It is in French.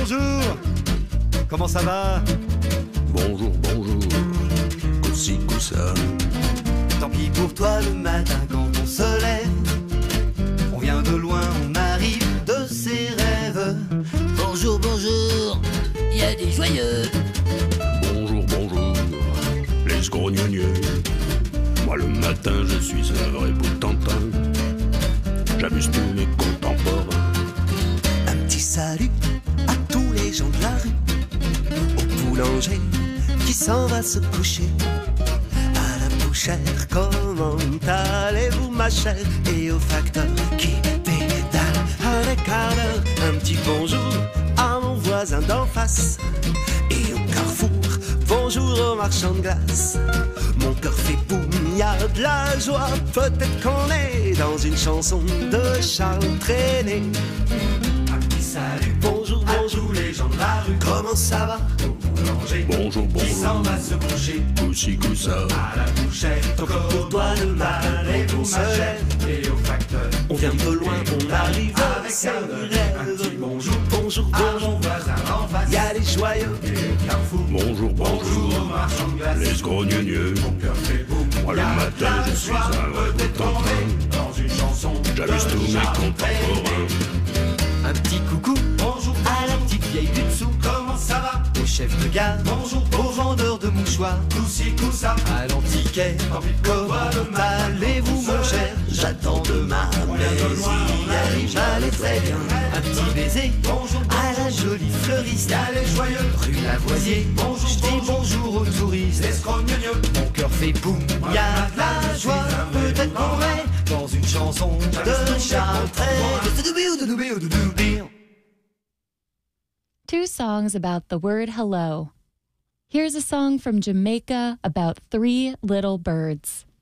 bonjour. Comment ça va? Bonjour, bonjour, aussi que ça. Tant pis pour toi le matin quand on se lève. On vient de loin, on arrive de ses rêves. Bonjour, bonjour, il y a des joyeux. Bonjour, bonjour, les grognonieux. Moi le matin je suis un vrai bout de tantin. J'amuse tous mes contemporains. Un petit salut à tous les gens de la rue, au boulanger qui s'en va se coucher, à la bouchère, comment allez-vous ma chère, et au facteur qui pédale à un quart d'heure. Un petit bonjour à mon voisin d'en face, et au carrefour, bonjour au marchand de glace. Mon cœur fait boum, y a de la joie, peut-être qu'on est dans une chanson de Charles Trenet. Un petit salut, Bonjour, à bonjour, tous les gens de la rue. comment ça va? Au boulanger Bonjour, qui s'en bonjour, va se coucher, aussi que ça. à la bouchère. Pour toi le matin, allez-vous on se ma lève. chère, et au facteur. On vient de loin, on arrive Avec c'est un petit rêve. bonjour Bonjour, à bonjour, mon voisin en face. y a les joyeux. Et au carrefour, Bonjour, bonjour bonjour, au marchand de glace. les grognonieux. Mon cœur fait boum. Moi le matin je suis un vrai bout de tantin. Dans une chanson J'amuse tous mes contemporains. Un petit coucou, bonjour à la petite vieille du dessous. Comment ça va? Au chef de gare, bonjour au vendeur de mouchoirs. Coup-ci, coup-ça, à l'antiquaire. Comment allez-vous mon cher? J'attends demain, mais y arrive, j'allais très bien. Un petit baiser, bonjour à la jolie fleuriste. Y'a les joyeux, rue Lavoisier. Bonjour, je dis bonjour aux touristes. Mon cœur fait boum, y a de la joie. Peut-être qu'on est dans une chanson de Charles Trenet. Two songs about the word hello. Here's a song from Jamaica about three little birds.